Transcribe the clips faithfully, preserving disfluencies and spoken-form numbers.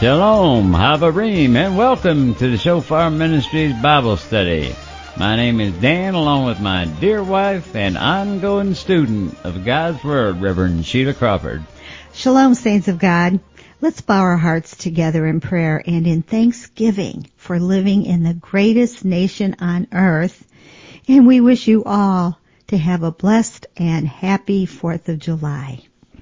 Shalom, Havarim, and welcome to the Shofar Ministries Bible Study. My name is Dan, along with my dear wife and ongoing student of God's Word, Reverend Sheila Crawford. Shalom, saints of God. Let's bow our hearts together in prayer and in thanksgiving for living in the greatest nation on earth. And we wish you all to have a blessed and happy fourth of July.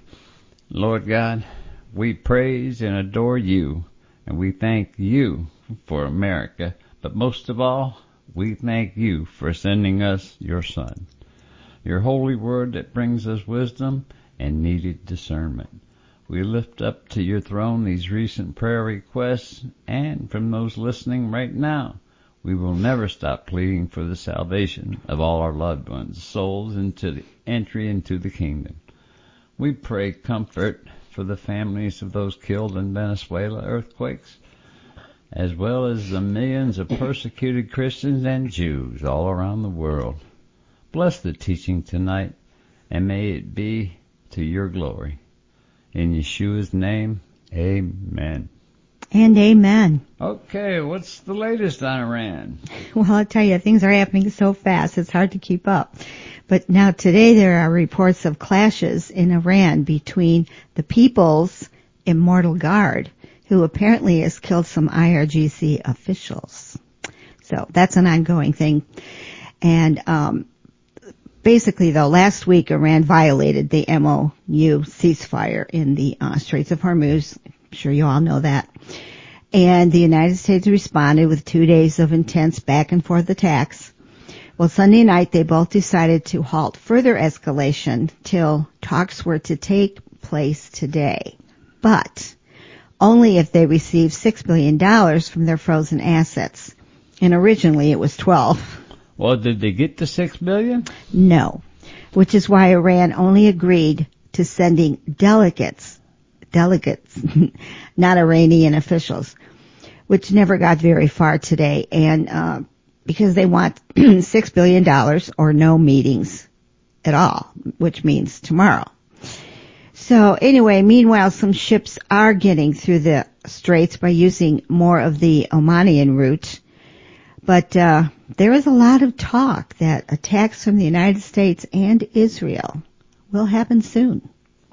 Lord God, we praise and adore you, and we thank you for America, but most of all, we thank you for sending us your Son, your holy word that brings us wisdom and needed discernment. We lift up to your throne these recent prayer requests, and from those listening right now, we will never stop pleading for the salvation of all our loved ones' souls into the entry into the kingdom. We pray comfort for the families of those killed in Venezuela earthquakes, as well as the millions of persecuted Christians and Jews all around the world. Bless the teaching tonight, and may it be to your glory. In Yeshua's name, amen. And amen. Okay, what's the latest on Iran? Well, I'll tell you, things are happening so fast, it's hard to keep up. But now today there are reports of clashes in Iran between the People's Immortal Guard, who apparently has killed some I R G C officials. So that's an ongoing thing. And um basically, though, last week Iran violated the M O U ceasefire in the uh, Straits of Hormuz. I'm sure you all know that. And the United States responded with two days of intense back and forth attacks. Well, Sunday night they both decided to halt further escalation till talks were to take place today. But only if they received six billion dollars from their frozen assets. And originally it was twelve. Well, did they get the six billion? No, which is why Iran only agreed to sending delegates, delegates, not Iranian officials, which never got very far today, and uh, because they want six billion dollars or no meetings at all, which means tomorrow. So anyway, meanwhile, some ships are getting through the straits by using more of the Omanian route. But uh there is a lot of talk that attacks from the United States and Israel will happen soon.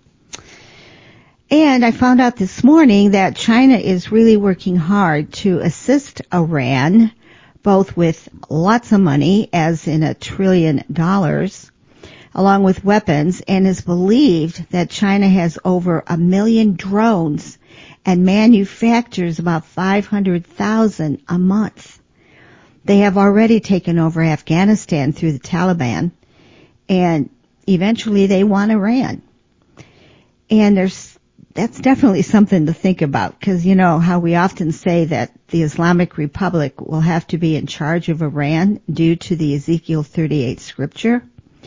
And I found out this morning that China is really working hard to assist Iran, both with lots of money, as in a trillion dollars, along with weapons, and is believed that China has over a million drones and manufactures about five hundred thousand a month. They have already taken over Afghanistan through the Taliban, and eventually they want Iran. And there's, that's definitely something to think about, because you know how we often say that the Islamic Republic will have to be in charge of Iran due to the Ezekiel thirty-eight scripture.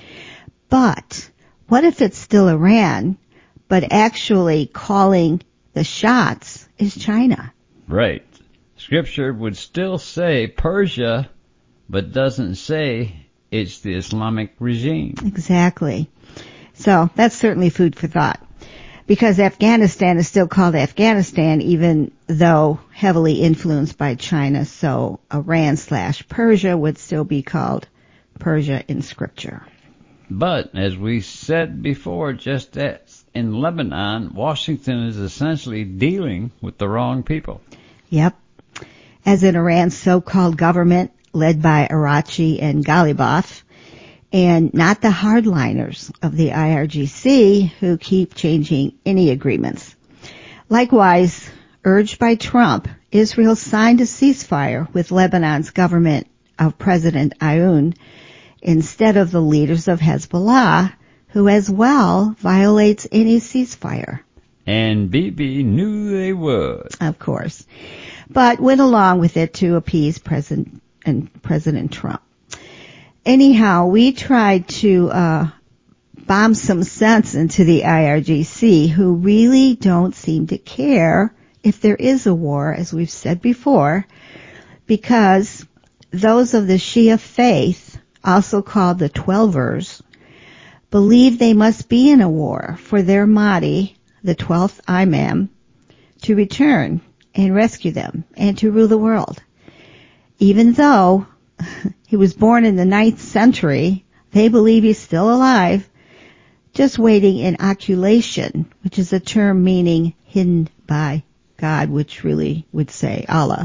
But what if it's still Iran, but actually calling the shots is China? Right. Scripture would still say Persia, but doesn't say it's the Islamic regime. Exactly. So that's certainly food for thought. Because Afghanistan is still called Afghanistan, even though heavily influenced by China. So Iran slash Persia would still be called Persia in Scripture. But as we said before, just as in Lebanon, Washington is essentially dealing with the wrong people. Yep. As in Iran's so-called government led by Arachi and Ghalibaf, and not the hardliners of the I R G C who keep changing any agreements. Likewise, urged by Trump, Israel signed a ceasefire with Lebanon's government of President Aoun instead of the leaders of Hezbollah, who as well violates any ceasefire. And Bibi knew they would. Of course. But went along with it to appease President and President Trump. Anyhow, we tried to uh bomb some sense into the I R G C, who really don't seem to care if there is a war, as we've said before, because those of the Shia faith, also called the Twelvers, believe they must be in a war for their Mahdi, the twelfth Imam, to return and rescue them and to rule the world. Even though he was born in the ninth century, they believe he's still alive, just waiting in occultation, which is a term meaning hidden by God, which really would say Allah.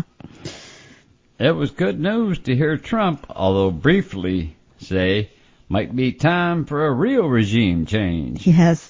It was good news to hear Trump, although briefly, say, might be time for a real regime change. Yes.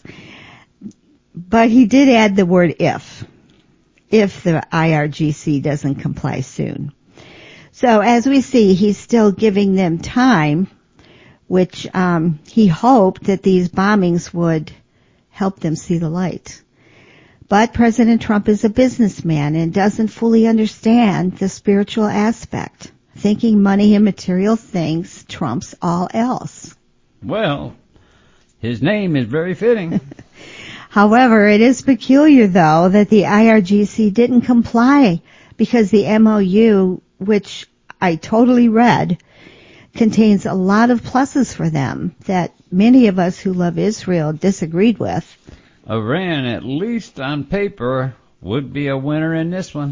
But he did add the word if, if the I R G C doesn't comply soon. So as we see, he's still giving them time, which um, he hoped that these bombings would help them see the light. But President Trump is a businessman and doesn't fully understand the spiritual aspect, thinking money and material things trumps all else. Well, his name is very fitting. However, it is peculiar, though, that the I R G C didn't comply because the M O U, which I totally read, contains a lot of pluses for them that many of us who love Israel disagreed with. Iran, at least on paper, would be a winner in this one.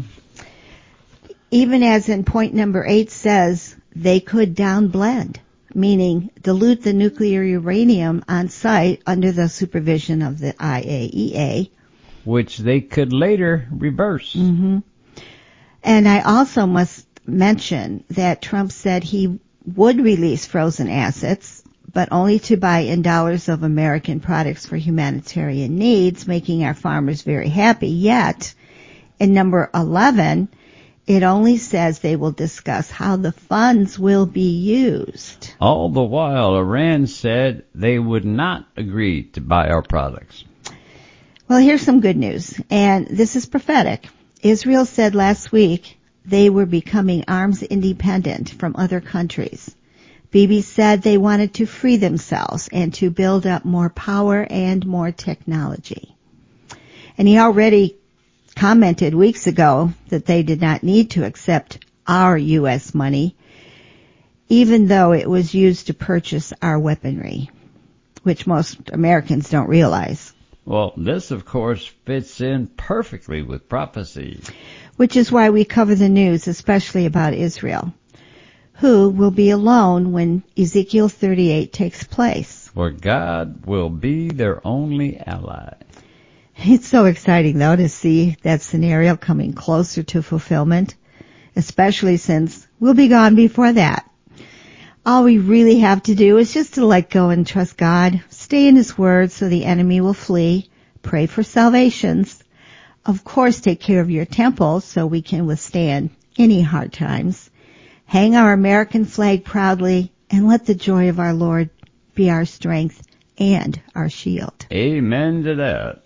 Even as in point number eight says, they could downblend, meaning dilute the nuclear uranium on site under the supervision of the I A E A. Which they could later reverse. Mm-hmm. And I also must mention that Trump said he would release frozen assets, but only to buy in dollars of American products for humanitarian needs, making our farmers very happy. Yet, in number eleven, it only says they will discuss how the funds will be used. All the while, Iran said they would not agree to buy our products. Well, here's some good news, and this is prophetic. Israel said last week they were becoming arms independent from other countries. Bibi said they wanted to free themselves and to build up more power and more technology. And he already commented weeks ago that they did not need to accept our U S money, even though it was used to purchase our weaponry, which most Americans don't realize. Well, this, of course, fits in perfectly with prophecy. Which is why we cover the news, especially about Israel, who will be alone when Ezekiel thirty-eight takes place. For God will be their only ally. It's so exciting, though, to see that scenario coming closer to fulfillment, especially since we'll be gone before that. All we really have to do is just to let go and trust God, stay in His Word so the enemy will flee, pray for salvations, of course take care of your temple so we can withstand any hard times, hang our American flag proudly, and let the joy of our Lord be our strength and our shield. Amen to that.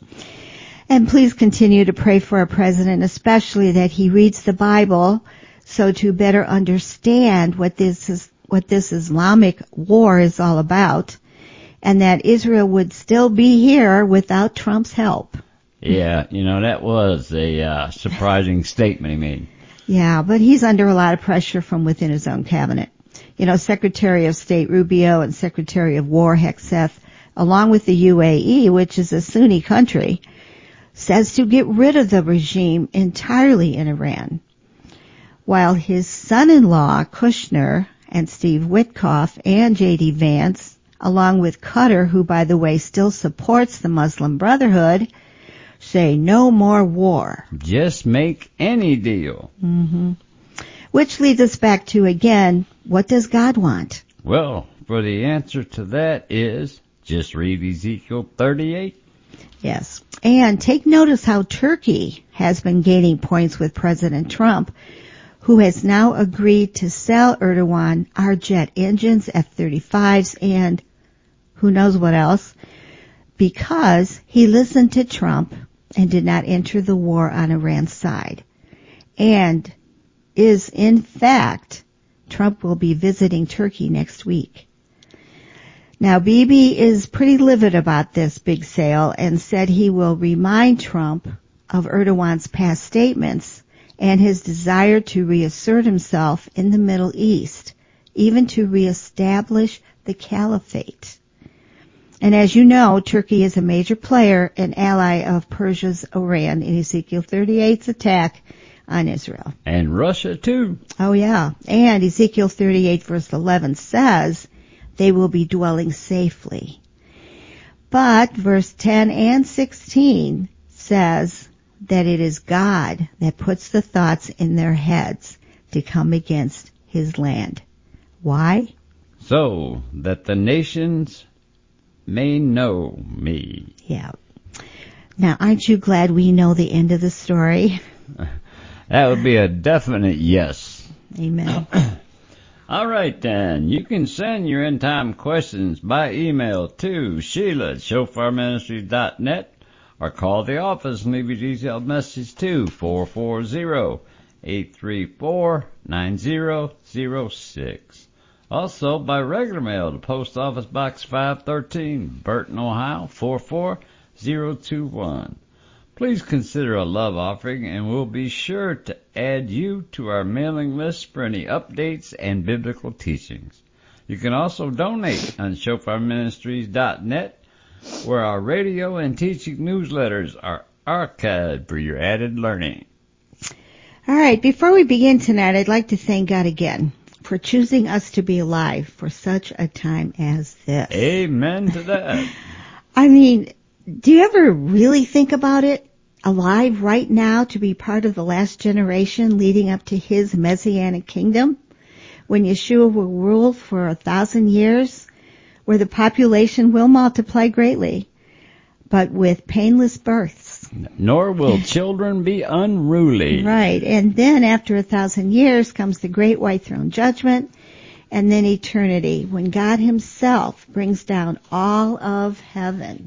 And please continue to pray for our president, especially that he reads the Bible so to better understand what this is, what this Islamic war is all about, and that Israel would still be here without Trump's help. Yeah, you know, that was a uh, surprising statement he made. Yeah, but he's under a lot of pressure from within his own cabinet. You know, Secretary of State Rubio and Secretary of War Hegseth, along with the U A E, which is a Sunni country, says to get rid of the regime entirely in Iran. While his son-in-law, Kushner, and Steve Witkoff and J D Vance, along with Qatar, who, by the way, still supports the Muslim Brotherhood, say no more war. Just make any deal. Mm-hmm. Which leads us back to, again, what does God want? Well, for the answer to that is just read Ezekiel thirty-eight. Yes. And take notice how Turkey has been gaining points with President Trump, who has now agreed to sell Erdogan our jet engines, F thirty-fives, and who knows what else, because he listened to Trump and did not enter the war on Iran's side. And is, in fact, Trump will be visiting Turkey next week. Now, Bibi is pretty livid about this big sale and said he will remind Trump of Erdogan's past statements and his desire to reassert himself in the Middle East, even to reestablish the caliphate. And as you know, Turkey is a major player and ally of Persia's Iran in Ezekiel thirty-eight's attack on Israel. And Russia, too. Oh, yeah. And Ezekiel thirty-eight, verse eleven says they will be dwelling safely. But verse ten and sixteen says that it is God that puts the thoughts in their heads to come against his land. Why? So that the nations may know me. Yeah. Now, aren't you glad we know the end of the story? That would be a definite yes. Amen. All right, then. You can send your end time questions by email to Sheila at shofar ministries dot net or call the office and leave your detailed message to four four zero, eight three four, nine zero zero six. Also, by regular mail to Post Office Box five thirteen, Burton, Ohio, four four zero two one. Please consider a love offering, and we'll be sure to add you to our mailing list for any updates and biblical teachings. You can also donate on shofar ministries dot net, where our radio and teaching newsletters are archived for your added learning. All right, before we begin tonight, I'd like to thank God again for choosing us to be alive for such a time as this. Amen to that. I mean, do you ever really think about it? Alive right now to be part of the last generation leading up to his messianic kingdom, when Yeshua will rule for a thousand years, where the population will multiply greatly, but with painless births. Nor will children be unruly. Right, and then after a thousand years comes the great white throne judgment, and then eternity, when God himself brings down all of heaven.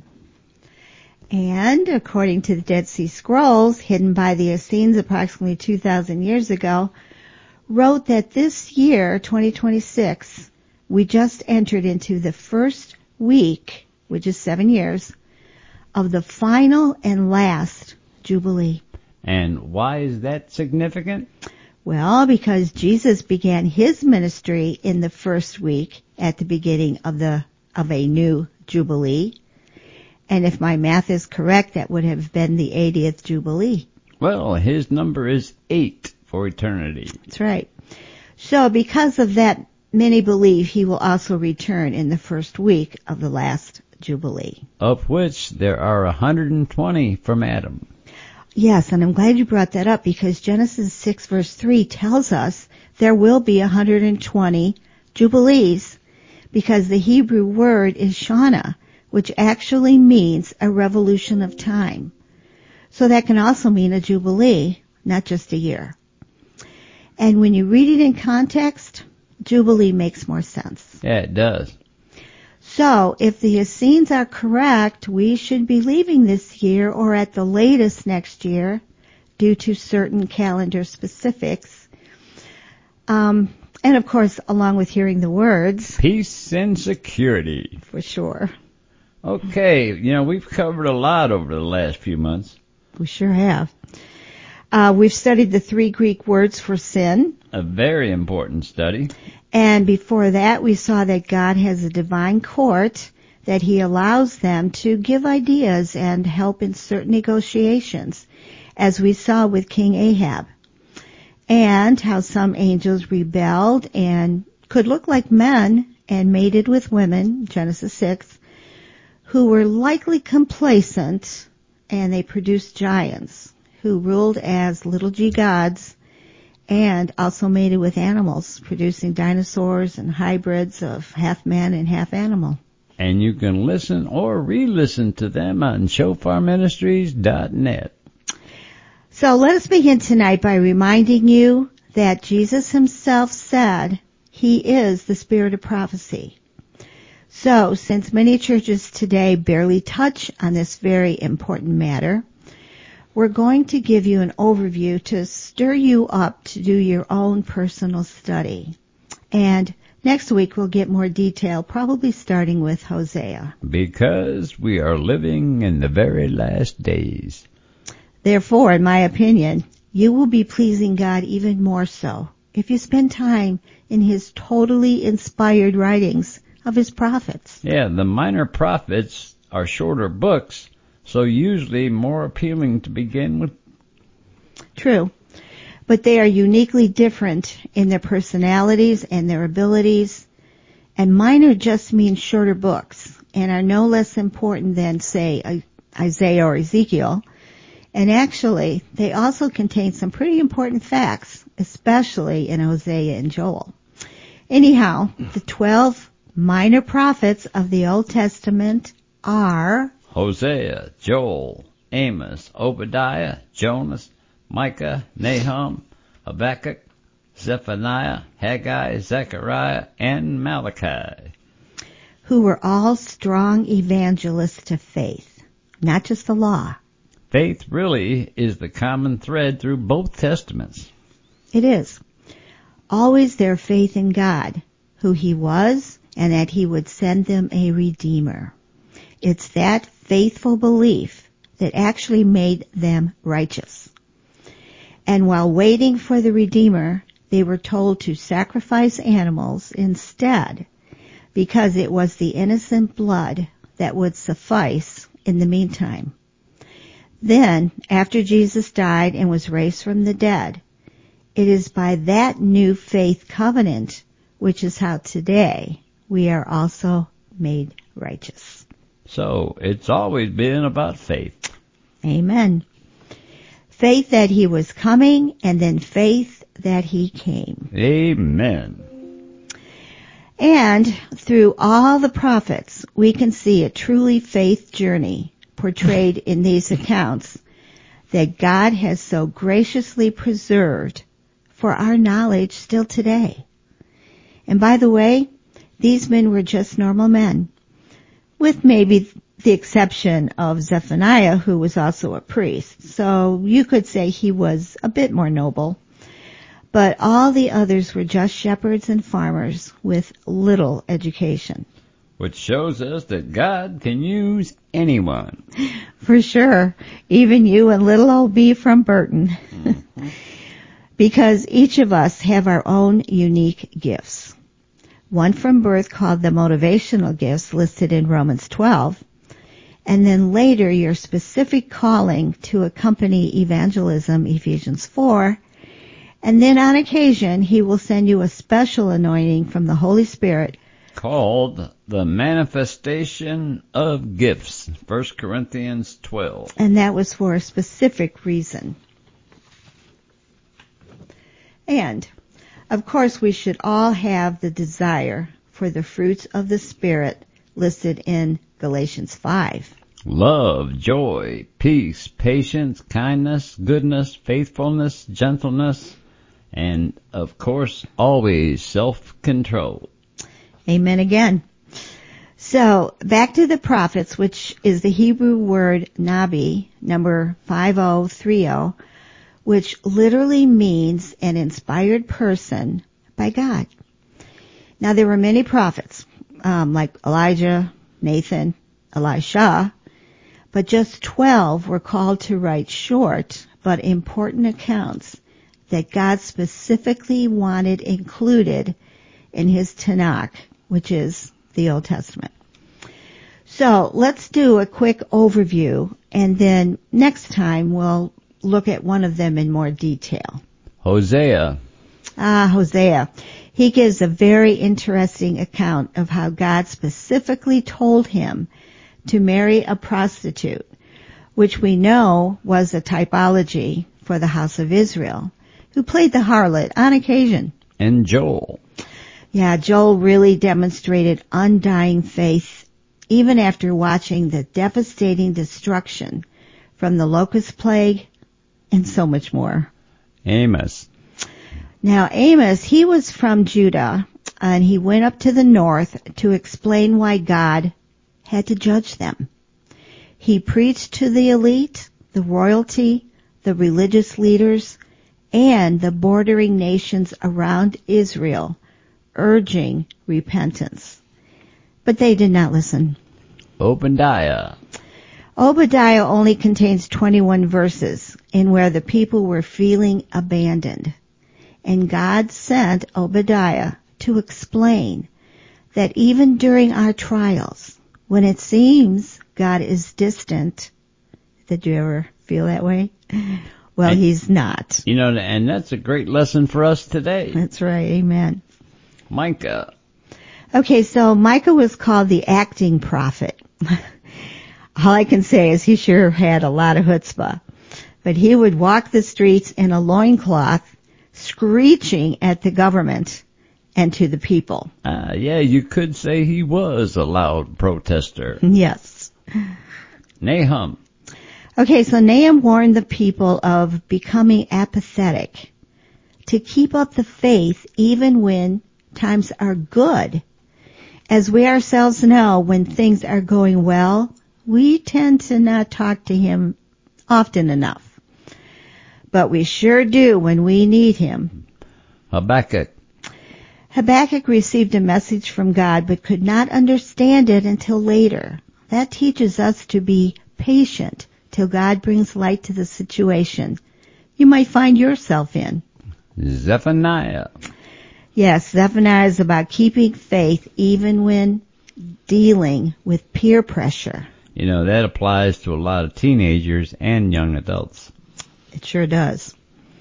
And according to the Dead Sea Scrolls, hidden by the Essenes approximately two thousand years ago, wrote that this year, twenty twenty-six, we just entered into the first week, which is seven years, of the final and last Jubilee. And why is that significant? Well, because Jesus began his ministry in the first week at the beginning of the of a new Jubilee. And if my math is correct, that would have been the eightieth Jubilee. Well, his number is eight for eternity. That's right. So because of that, many believe he will also return in the first week of the last Jubilee. Of which there are one hundred twenty from Adam. Yes, and I'm glad you brought that up, because Genesis six verse three tells us there will be one hundred twenty Jubilees, because the Hebrew word is Shana, which actually means a revolution of time. So that can also mean a Jubilee, not just a year. And when you read it in context, Jubilee makes more sense. Yeah, it does. So if the Essenes are correct, we should be leaving this year or at the latest next year due to certain calendar specifics. Um, and of course, along with hearing the words. Peace and security. For sure. Okay, you know, we've covered a lot over the last few months. We sure have. Uh, we've studied the three Greek words for sin. A very important study. And before that, we saw that God has a divine court, that he allows them to give ideas and help in certain negotiations, as we saw with King Ahab. And how some angels rebelled and could look like men and mated with women, Genesis six, who were likely complacent, and they produced giants who ruled as little g gods and also mated with animals, producing dinosaurs and hybrids of half man and half animal. And you can listen or re-listen to them on shofar ministries dot net. So let us begin tonight by reminding you that Jesus himself said he is the spirit of prophecy. So, since many churches today barely touch on this very important matter, we're going to give you an overview to stir you up to do your own personal study. And next week we'll get more detail, probably starting with Hosea. Because we are living in the very last days. Therefore, in my opinion, you will be pleasing God even more so if you spend time in his totally inspired writings of his prophets. Yeah, the minor prophets are shorter books, so usually more appealing to begin with. True. but they are uniquely different in their personalities and their abilities. And minor just means shorter books and are no less important than, say, Isaiah or Ezekiel. And actually, they also contain some pretty important facts, especially in Hosea and Joel. Anyhow, the twelve minor prophets of the Old Testament are Hosea, Joel, Amos, Obadiah, Jonas, Micah, Nahum, Habakkuk, Zephaniah, Haggai, Zechariah, and Malachi, who were all strong evangelists to faith, not just the law. Faith really is the common thread through both testaments. It is. Always their faith in God, who He was, and that He would send them a Redeemer. It's that faithful belief that actually made them righteous. And while waiting for the Redeemer, they were told to sacrifice animals instead, because it was the innocent blood that would suffice in the meantime. Then, after Jesus died and was raised from the dead, it is by that new faith covenant, which is how today we are also made righteous. So, it's always been about faith. Amen. Faith that He was coming, and then faith that He came. Amen. And through all the prophets, we can see a truly faith journey portrayed in these accounts that God has so graciously preserved for our knowledge still today. And by the way, these men were just normal men, with maybe the exception of Zephaniah, who was also a priest. So you could say he was a bit more noble. But all the others were just shepherds and farmers with little education. Which shows us that God can use anyone. For sure. Even you and little old B from Burton. Mm-hmm. Because each of us have our own unique gifts. One from birth called the motivational gifts listed in Romans twelve. And then later your specific calling to accompany evangelism, Ephesians four. And then on occasion, He will send you a special anointing from the Holy Spirit called the manifestation of gifts, First Corinthians twelve. And that was for a specific reason. And, of course, we should all have the desire for the fruits of the Spirit listed in Galatians five. Love, joy, peace, patience, kindness, goodness, faithfulness, gentleness, and, of course, always self-control. Amen again. So, back to the prophets, which is the Hebrew word nabi, number five oh three oh, which literally means an inspired person by God. Now, there were many prophets, um, like Elijah, Nathan, Elisha, but just twelve were called to write short but important accounts that God specifically wanted included in His Tanakh, which is the Old Testament. So let's do a quick overview, and then next time we'll look at one of them in more detail. Hosea. Ah, Hosea. He gives a very interesting account of how God specifically told him to marry a prostitute, which we know was a typology for the house of Israel, who played the harlot on occasion. And Joel. Yeah, Joel really demonstrated undying faith even after watching the devastating destruction from the locust plague and so much more. Amos. Now, Amos, he was from Judah, and he went up to the north to explain why God had to judge them. He preached to the elite, the royalty, the religious leaders, and the bordering nations around Israel, urging repentance. But they did not listen. Obadiah. Obadiah only contains twenty-one verses in where the people were feeling abandoned. And God sent Obadiah to explain that even during our trials, when it seems God is distant, did you ever feel that way? Well, and, he's not. You know, and that's a great lesson for us today. That's right. Amen. Micah. Okay, so Micah was called the acting prophet. All I can say is he sure had a lot of chutzpah. But he would walk the streets in a loincloth, screeching at the government and to the people. Uh, yeah, you could say he was a loud protester. Yes. Nahum. Okay, so Nahum warned the people of becoming apathetic, to keep up the faith even when times are good. As we ourselves know, when things are going well, we tend to not talk to him often enough. But we sure do when we need him. Habakkuk. Habakkuk received a message from God but could not understand it until later. That teaches us to be patient till God brings light to the situation you might find yourself in. Zephaniah. Yes, Zephaniah is about keeping faith even when dealing with peer pressure. You know, that applies to a lot of teenagers and young adults. It sure does.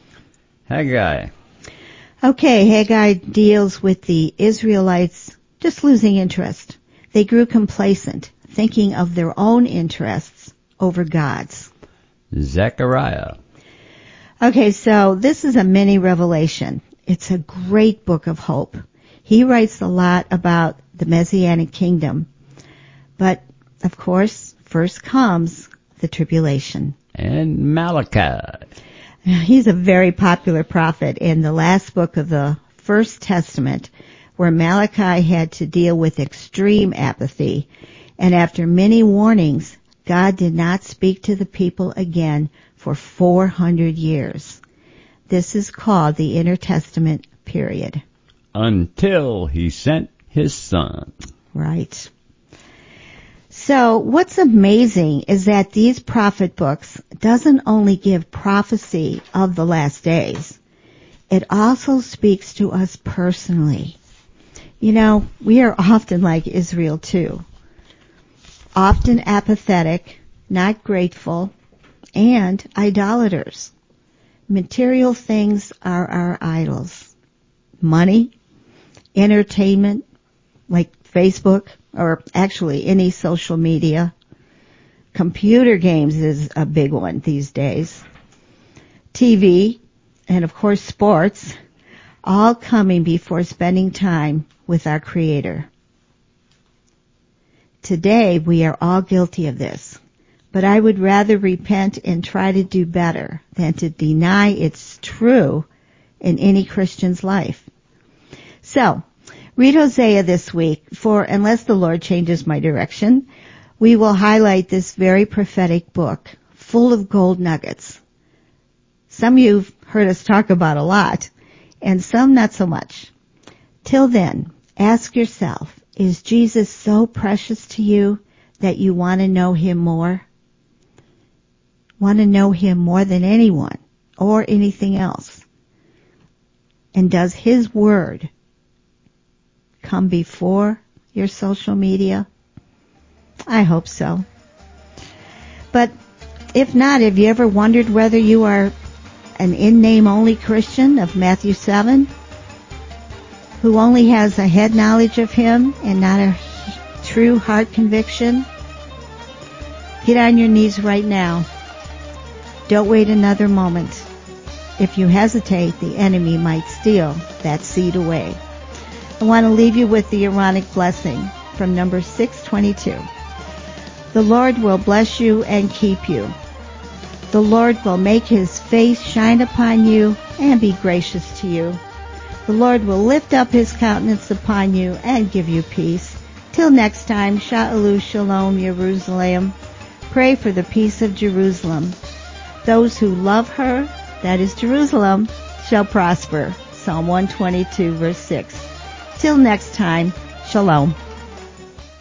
Haggai. Okay, Haggai deals with the Israelites just losing interest. They grew complacent, thinking of their own interests over God's. Zechariah. Okay, so this is a mini revelation. It's a great book of hope. He writes a lot about the Messianic kingdom. But, of course, first comes the tribulation. And Malachi. He's a very popular prophet in the last book of the First Testament, where Malachi had to deal with extreme apathy. And after many warnings, God did not speak to the people again for four hundred years. This is called the intertestament period. Until he sent his son. Right. So what's amazing is that these prophet books doesn't only give prophecy of the last days. It also speaks to us personally. You know, we are often like Israel too. Often apathetic, not grateful, and idolaters. Material things are our idols. Money, entertainment, like Facebook, or actually any social media. Computer games is a big one these days. T V, and of course sports, all coming before spending time with our Creator. Today we are all guilty of this, but I would rather repent and try to do better than to deny it's true in any Christian's life. So, read Hosea this week, for unless the Lord changes my direction, we will highlight this very prophetic book, full of gold nuggets. Some you've heard us talk about a lot, and some not so much. Till then, ask yourself, is Jesus so precious to you that you want to know Him more? Want to know Him more than anyone or anything else? And does His Word come before your social media? I hope so. But if not, have you ever wondered whether you are an in-name only Christian of Matthew seven, who only has a head knowledge of Him and not a true heart conviction? Get on your knees right now. Don't wait another moment. If you hesitate, the enemy might steal that seed away. I want to leave you with the Aaronic blessing from number six twenty-two. The Lord will bless you and keep you. The Lord will make His face shine upon you and be gracious to you. The Lord will lift up His countenance upon you and give you peace. Till next time, Sha'alu Shalom, Jerusalem. Pray for the peace of Jerusalem. Those who love her, that is Jerusalem, shall prosper. Psalm one twenty-two, verse six. Till next time, Shalom.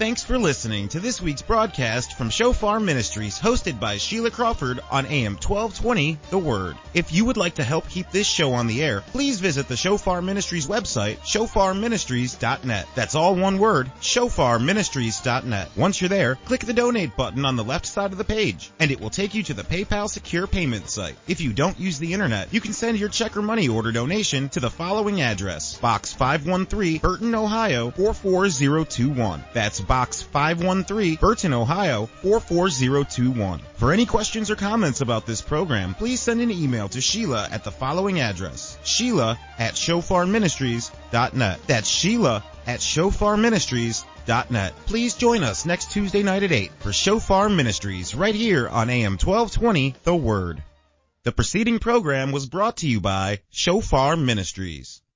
Thanks for listening to this week's broadcast from Shofar Ministries, hosted by Sheila Crawford on A M twelve twenty, The Word. If you would like to help keep this show on the air, please visit the Shofar Ministries website, shofar ministries dot net. That's all one word, shofar ministries dot net. Once you're there, click the donate button on the left side of the page, and it will take you to the PayPal secure payment site. If you don't use the internet, you can send your check or money order donation to the following address: Box five one three, Burton, Ohio four four zero two one. That's Box five one three, Burton, Ohio four four zero two one. For any questions or comments about this program, please send an email to Sheila at the following address: Sheila at shofar ministries dot net. That's Sheila at shofar ministries dot net. Please join us next Tuesday night at eight for Shofar Ministries right here on A M twelve twenty, The Word. The preceding program was brought to you by Shofar Ministries.